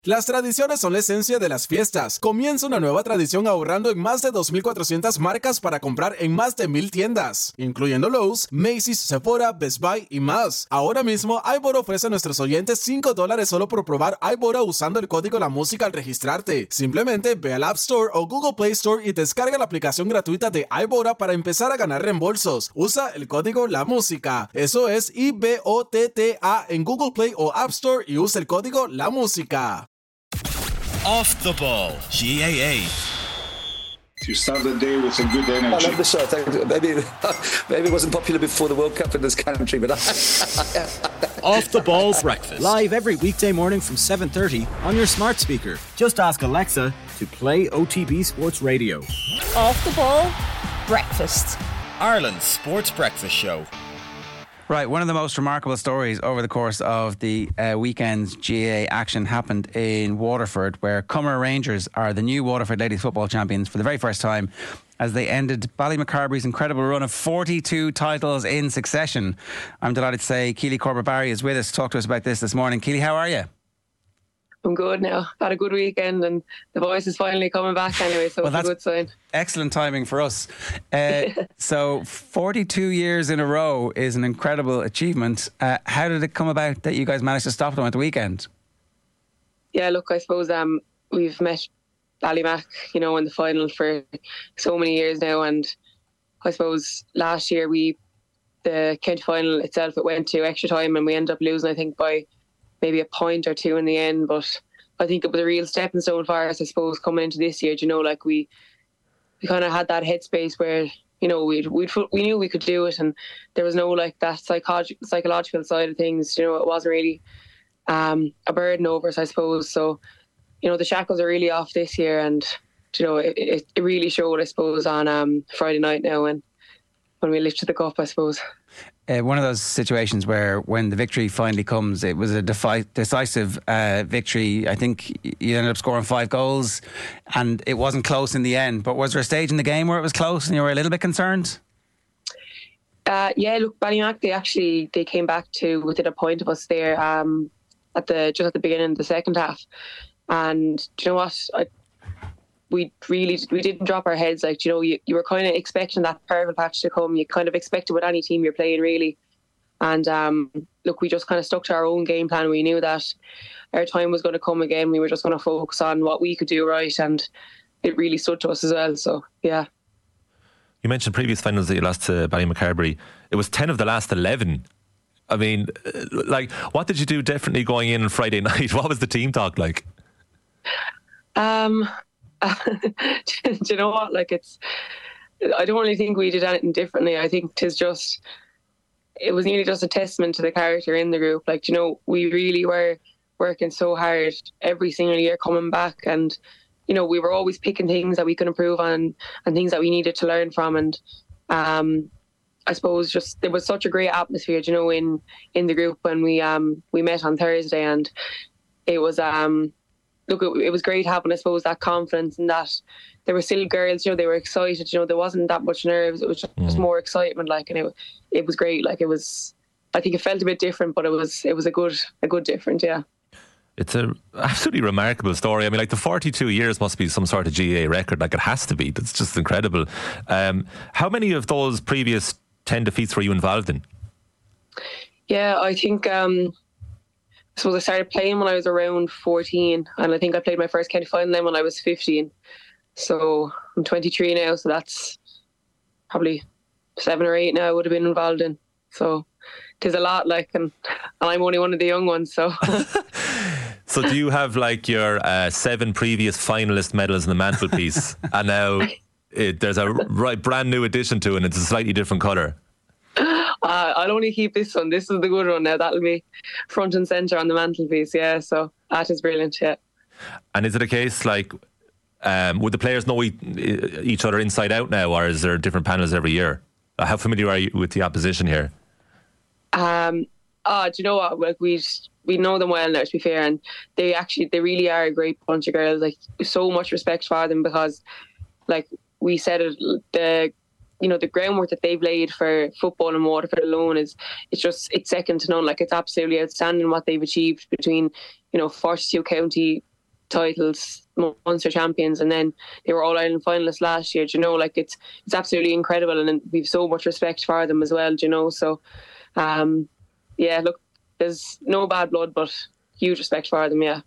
Las tradiciones son la esencia de las fiestas. Comienza una nueva tradición ahorrando en más de 2,400 marcas para comprar en más de 1,000 tiendas, incluyendo Lowe's, Macy's, Sephora, Best Buy y más. Ahora mismo, iBora ofrece a nuestros oyentes $5 solo por probar iBora usando el código La Música al registrarte. Simplemente ve al App Store o Google Play Store y descarga la aplicación gratuita de iBora para empezar a ganar reembolsos. Usa el código La Música. Eso es IBOTTA en Google Play o App Store y usa el código La Música. Off the Ball, GAA. You start the day with a good energy. I love the show. Maybe it wasn't popular before the World Cup in this country, but Off the Ball Breakfast. Live every weekday morning from 7:30 on your smart speaker. Just ask Alexa to play OTB Sports Radio. Off the Ball Breakfast. Ireland's sports breakfast show. Right, one of the most remarkable stories over the course of the weekend's GAA action happened in Waterford, where Cummer Rangers are the new Waterford Ladies Football Champions for the very first time, as they ended Ballymacarbery's incredible run of 42 titles in succession. I'm delighted to say Keely Corbett-Barry is with us to talk to us about this morning. Keely, how are you? I'm good now. Had a good weekend and the voice is finally coming back anyway, so it's a good sign. Excellent timing for us. So 42 years in a row is an incredible achievement. How did it come about that you guys managed to stop them at the weekend? Yeah, look, I suppose we've met Ballymac, in the final for so many years now, and I suppose last year the county final itself, it went to extra time and we ended up losing, I think, by maybe a point or two in the end, but I think it was a real stepping stone for us, I suppose, coming into this year. We kind of had that headspace where we knew we could do it, and there was no that psychological side of things. It wasn't really a burden over us, I suppose. So the shackles are really off this year, and it really showed, I suppose, on Friday night now when we lifted the cup, I suppose. One of those situations where when the victory finally comes, it was a decisive victory. I think you ended up scoring 5 goals and it wasn't close in the end. But was there a stage in the game where it was close and you were a little bit concerned? Yeah, look, Ballymac, they came back to within a point of us there at the beginning of the second half. And do you know what? We didn't drop our heads. You were kind of expecting that purple patch to come. You kind of expected with any team you're playing, really. And look, we just kind of stuck to our own game plan. We knew that our time was going to come again. We were just going to focus on what we could do right, and it really stood to us as well. So, yeah. You mentioned previous finals that you lost to Ballymacarbery. It was 10 of the last 11. I mean, what did you do differently going in on Friday night? What was the team talk like? Do you know what? I don't really think we did anything differently. I think it was nearly just a testament to the character in the group. We really were working so hard every single year coming back, and we were always picking things that we could improve on and things that we needed to learn from. And I suppose just there was such a great atmosphere, in the group when we met on Thursday, and it was look, it was great having, I suppose, that confidence, and that there were still girls, they were excited, there wasn't that much nerves, it was just more excitement, and it was great. I think it felt a bit different, but it was a good different, yeah. It's a absolutely remarkable story. I mean, the 42 years must be some sort of GAA record, it has to be. That's just incredible. How many of those previous 10 defeats were you involved in? Yeah, I think I suppose I started playing when I was around 14, and I think I played my first county final then when I was 15. So I'm 23 now, so that's probably 7 or 8 now I would have been involved in. So it is a lot, and I'm only one of the young ones, so... So do you have your 7 previous finalist medals in the mantelpiece, and now there's a brand new addition to it, and it's a slightly different colour? I'll only keep this one. This is the good one now. That'll be front and centre on the mantelpiece, yeah. So that is brilliant, yeah. And is it a case would the players know each other inside out now, or is there different panels every year? How familiar are you with the opposition here? Do you know what? We know them well now, to be fair, and they really are a great bunch of girls. So much respect for them, because we said it, the groundwork that they've laid for football in Waterford alone it's second to none. It's absolutely outstanding what they've achieved between 42 county titles, Munster champions, and then they were All-Ireland finalists last year. You know, like it's absolutely incredible, and we've so much respect for them as well. You know, so yeah, look, there's no bad blood, but huge respect for them. Yeah,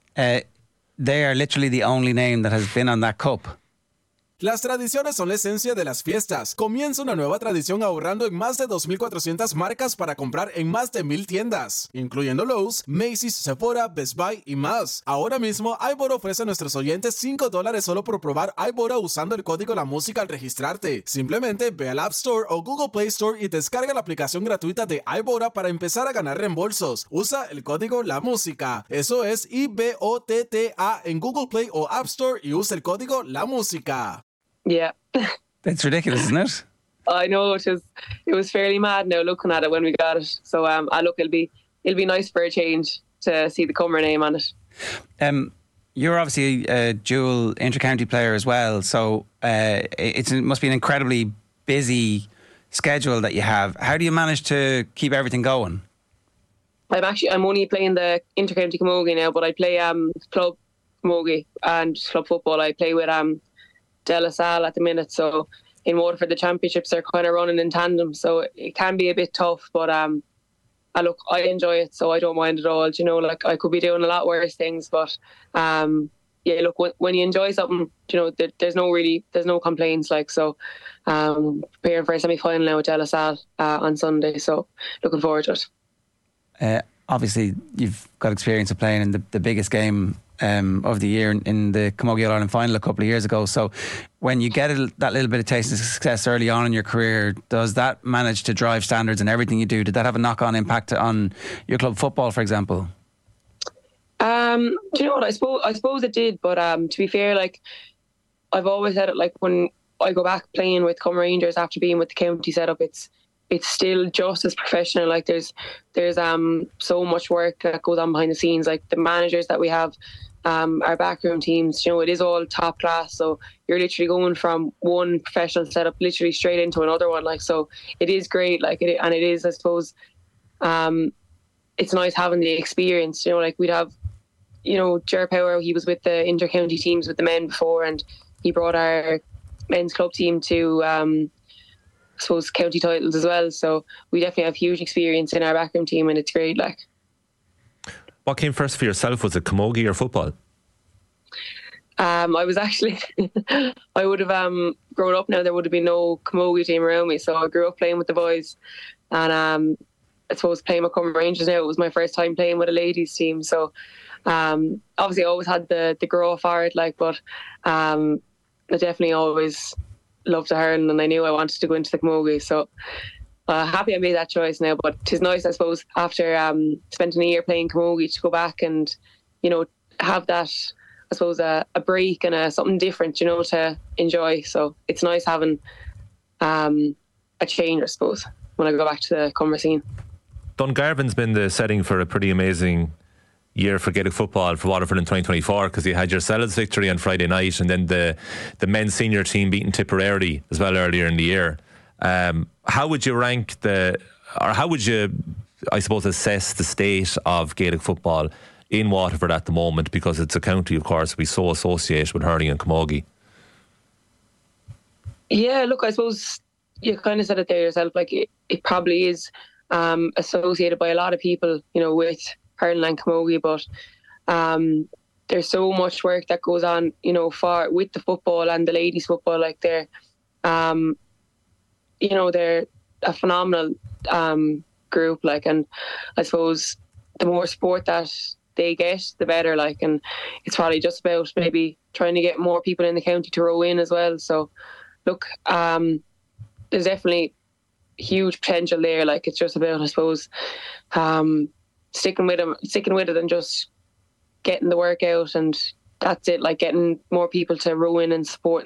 they are literally the only name that has been on that cup. Las tradiciones son la esencia de las fiestas. Comienza una nueva tradición ahorrando en más de 2,400 marcas para comprar en más de 1,000 tiendas, incluyendo Lowe's, Macy's, Sephora, Best Buy y más. Ahora mismo, iBora ofrece a nuestros oyentes $5 solo por probar iBora usando el código La Música al registrarte. Simplemente ve al App Store o Google Play Store y descarga la aplicación gratuita de iBora para empezar a ganar reembolsos. Usa el código La Música. Eso es IBOTTA en Google Play o App Store y usa el código La Música. Yeah. That's ridiculous, isn't it? I know, it was fairly mad now looking at it when we got it. So look, it'll be nice for a change to see the Cummer name on it. You're obviously a dual inter-county player as well, so it must be an incredibly busy schedule that you have. How do you manage to keep everything going? I'm only playing the inter-county camogie now, but I play club camogie and club football. I play with De La Salle at the minute, so in Waterford the championships are kind of running in tandem, so it can be a bit tough, but look, I enjoy it, so I don't mind at all. You know, like I could be doing a lot worse things, but yeah, look, when you enjoy something, you know, there's no complaints. Like, so preparing for a semi-final now with De La Salle on Sunday, so looking forward to it. Obviously you've got experience of playing in the biggest game of the year in the Camogie All-Ireland final a couple of years ago. So when you get that little bit of taste of success early on in your career, does that manage to drive standards in everything you do? Did that have a knock-on impact on your club football, for example? Do you know what? I suppose it did, but to be fair, like I've always said it, like when I go back playing with Cummer Rangers after being with the county setup, it's still just as professional. Like there's so much work that goes on behind the scenes. Like the managers that we have, our backroom teams, you know, it is all top class. So you're literally going from one professional setup literally straight into another one. Like, so it is great. Like it is, I suppose, it's nice having the experience. You know, like we'd have, you know, Ger Power, he was with the inter-county teams with the men before, and he brought our men's club team to I suppose county titles as well, so we definitely have huge experience in our backroom team, and it's great. Like, what came first for yourself? Was it camogie or football? I was actually I would have grown up now, there would have been no camogie team around me, so I grew up playing with the boys, and I suppose playing with Cummer Rangers now, it was my first time playing with a ladies team, so obviously I always had the grow for it, like, but I definitely always loved the hurling, and I knew I wanted to go into the camogie, so happy I made that choice now. But 'tis nice, I suppose, after spending a year playing camogie, to go back and, you know, have that, I suppose, a break and something different, you know, to enjoy. So it's nice having a change, I suppose, when I go back to the Cummer scene. Dungarvan's been the setting for a pretty amazing year for Gaelic football for Waterford in 2024, because you had yourselves victory on Friday night, and then the men's senior team beating Tipperary as well earlier in the year. How would you rank how would you, I suppose, assess the state of Gaelic football in Waterford at the moment, because it's a county, of course, we so associate with hurling and camogie? Yeah, look, I suppose you kind of said it there yourself, like it probably is associated by a lot of people, you know, with hurling and camogie, but there's so much work that goes on, you know, with the football and the ladies football. Like they're you know, they're a phenomenal group, like, and I suppose the more support that they get, the better, like, and it's probably just about maybe trying to get more people in the county to row in as well. So look, there's definitely huge potential there. Like, it's just about, I suppose, sticking with it and just getting the work out, and that's it, like getting more people to row in and support.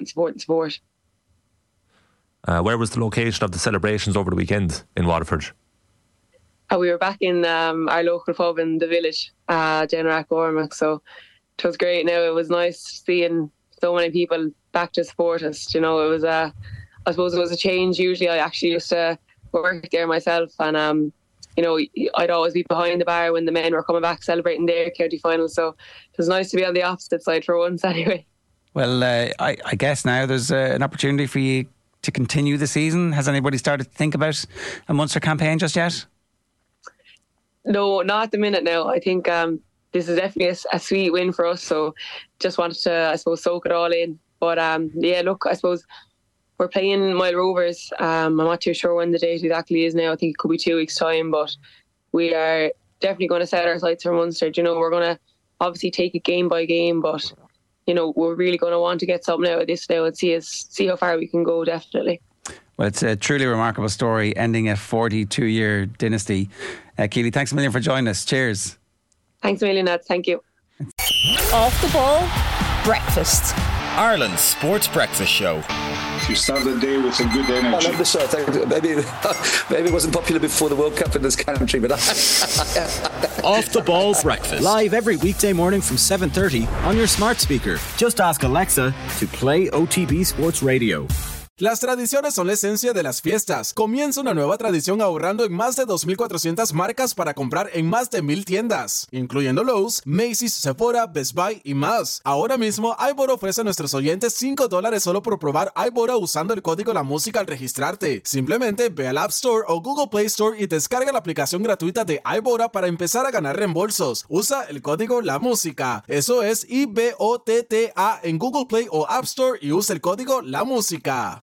Where was the location of the celebrations over the weekend in Waterford? We were back in our local pub in the village, Generac Ormac, so it was great. Now, it was nice seeing so many people back to support us. You know, it was I suppose it was a change. Usually I actually used to work there myself, and I'd always be behind the bar when the men were coming back celebrating their county final. So it was nice to be on the opposite side for once anyway. Well, I guess now there's an opportunity for you to continue the season. Has anybody started to think about a Munster campaign just yet? No, not at the minute now. I think this is definitely a sweet win for us. So just wanted to, I suppose, soak it all in. But yeah, look, I suppose we're playing Mile Rovers. I'm not too sure when the date exactly is now. I think it could be 2 weeks' time. But we are definitely going to set our sights for Munster. We're going to obviously take it game by game. But, we're really going to want to get something out of this now and see how far we can go, definitely. Well, it's a truly remarkable story, ending a 42-year dynasty. Keely, thanks a million for joining us. Cheers. Thanks a million, Nats. Thank you. Off the Ball Breakfast. Ireland's sports breakfast show. You start the day with a good I energy. love the show. Maybe it wasn't popular before the World Cup in this country, but Off the Ball Breakfast. Live every weekday morning from 7:30 on your smart speaker. Just ask Alexa to play OTB Sports Radio. Las tradiciones son la esencia de las fiestas. Comienza una nueva tradición ahorrando en más de 2,400 marcas para comprar en más de 1,000 tiendas, incluyendo Lowe's, Macy's, Sephora, Best Buy y más. Ahora mismo, iBora ofrece a nuestros oyentes $5 solo por probar iBora usando el código La Música al registrarte. Simplemente ve al App Store o Google Play Store y descarga la aplicación gratuita de iBora para empezar a ganar reembolsos. Usa el código La Música. Eso es IBOTTA en Google Play o App Store y usa el código La Música.